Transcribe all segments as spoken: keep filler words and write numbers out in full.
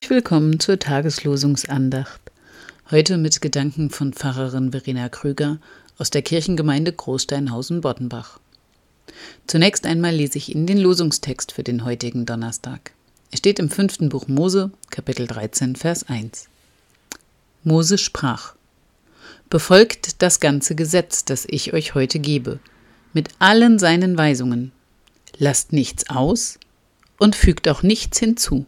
willkommen zur Tageslosungsandacht. Heute mit Gedanken von Pfarrerin Verena Krüger aus der Kirchengemeinde Großsteinhausen-Boddenbach. Zunächst einmal lese ich Ihnen den Losungstext für den heutigen Donnerstag. Er steht im fünften Buch Mose, Kapitel dreizehn, Vers eins. Mose sprach: Befolgt das ganze Gesetz, das ich euch heute gebe, mit allen seinen Weisungen. Lasst nichts aus und fügt auch nichts hinzu.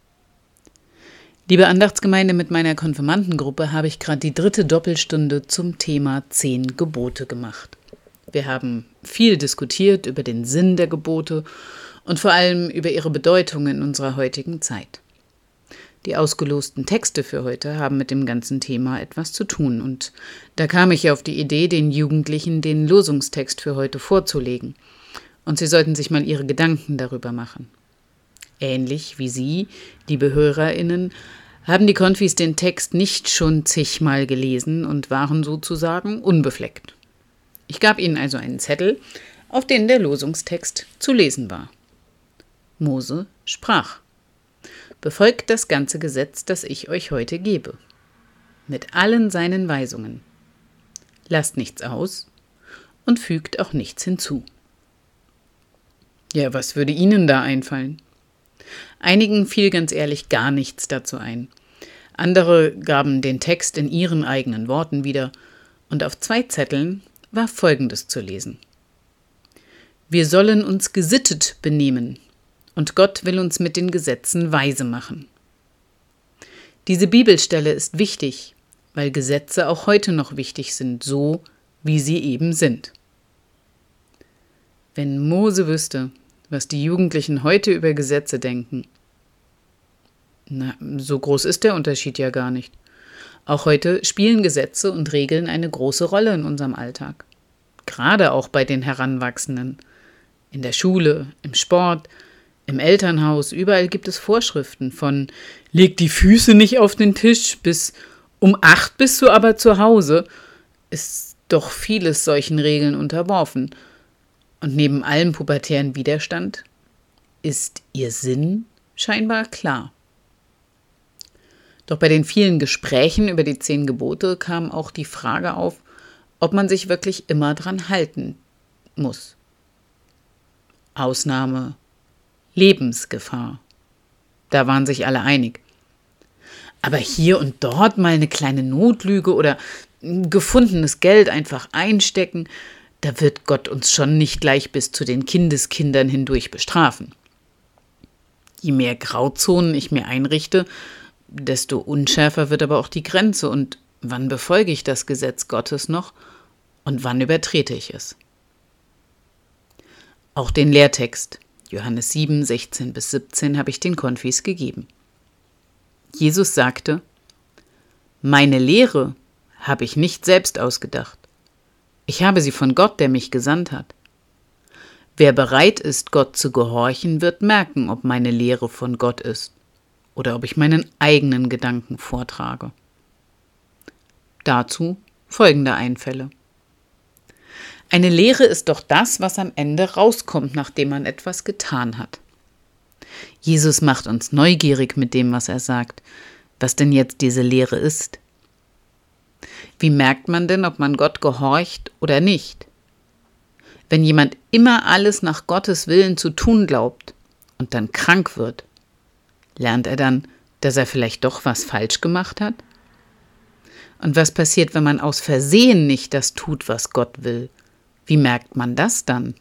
Liebe Andachtsgemeinde, mit meiner Konfirmandengruppe habe ich gerade die dritte Doppelstunde zum Thema zehn Gebote gemacht. Wir haben viel diskutiert über den Sinn der Gebote und vor allem über ihre Bedeutung in unserer heutigen Zeit. Die ausgelosten Texte für heute haben mit dem ganzen Thema etwas zu tun und da kam ich auf die Idee, den Jugendlichen den Losungstext für heute vorzulegen und sie sollten sich mal ihre Gedanken darüber machen. Ähnlich wie Sie, liebe HörerInnen, haben die Konfis den Text nicht schon zigmal gelesen und waren sozusagen unbefleckt. Ich gab ihnen also einen Zettel, auf dem der Losungstext zu lesen war. Mose sprach: Befolgt das ganze Gesetz, das ich euch heute gebe, mit allen seinen Weisungen. Lasst nichts aus und fügt auch nichts hinzu. Ja, was würde Ihnen da einfallen? Einigen fiel ganz ehrlich gar nichts dazu ein. Andere gaben den Text in ihren eigenen Worten wieder und auf zwei Zetteln war Folgendes zu lesen: Wir sollen uns gesittet benehmen und Gott will uns mit den Gesetzen weise machen. Diese Bibelstelle ist wichtig, weil Gesetze auch heute noch wichtig sind, so wie sie eben sind. Wenn Mose wüsste, was die Jugendlichen heute über Gesetze denken. Na, so groß ist der Unterschied ja gar nicht. Auch heute spielen Gesetze und Regeln eine große Rolle in unserem Alltag. Gerade auch bei den Heranwachsenden. In der Schule, im Sport, im Elternhaus, überall gibt es Vorschriften von leg die Füße nicht auf den Tisch bis um acht bist du aber zu Hause, ist doch vieles solchen Regeln unterworfen. Und neben allem pubertären Widerstand ist ihr Sinn scheinbar klar. Doch bei den vielen Gesprächen über die zehn Gebote kam auch die Frage auf, ob man sich wirklich immer dran halten muss. Ausnahme: Lebensgefahr. Da waren sich alle einig. Aber hier und dort mal eine kleine Notlüge oder gefundenes Geld einfach einstecken, da wird Gott uns schon nicht gleich bis zu den Kindeskindern hindurch bestrafen. Je mehr Grauzonen ich mir einrichte, desto unschärfer wird aber auch die Grenze und wann befolge ich das Gesetz Gottes noch und wann übertrete ich es? Auch den Lehrtext, Johannes sieben, sechzehn bis siebzehn, habe ich den Konfis gegeben. Jesus sagte: Meine Lehre habe ich nicht selbst ausgedacht. Ich habe sie von Gott, der mich gesandt hat. Wer bereit ist, Gott zu gehorchen, wird merken, ob meine Lehre von Gott ist oder ob ich meinen eigenen Gedanken vortrage. Dazu folgende Einfälle. Eine Lehre ist doch das, was am Ende rauskommt, nachdem man etwas getan hat. Jesus macht uns neugierig mit dem, was er sagt, was denn jetzt diese Lehre ist. Wie merkt man denn, ob man Gott gehorcht oder nicht? Wenn jemand immer alles nach Gottes Willen zu tun glaubt und dann krank wird, lernt er dann, dass er vielleicht doch was falsch gemacht hat? Und was passiert, wenn man aus Versehen nicht das tut, was Gott will? Wie merkt man das dann?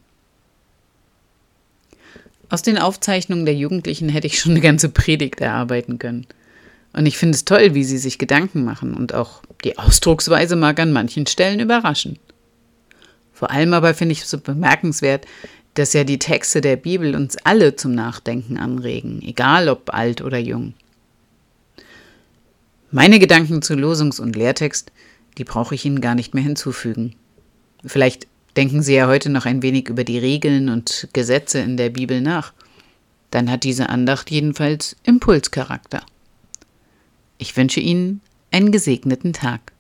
Aus den Aufzeichnungen der Jugendlichen hätte ich schon eine ganze Predigt erarbeiten können. Und ich finde es toll, wie sie sich Gedanken machen und auch die Ausdrucksweise mag an manchen Stellen überraschen. Vor allem aber finde ich es so bemerkenswert, dass ja die Texte der Bibel uns alle zum Nachdenken anregen, egal ob alt oder jung. Meine Gedanken zu Losungs- und Lehrtext, die brauche ich Ihnen gar nicht mehr hinzufügen. Vielleicht denken Sie ja heute noch ein wenig über die Regeln und Gesetze in der Bibel nach. Dann hat diese Andacht jedenfalls Impulscharakter. Ich wünsche Ihnen einen gesegneten Tag.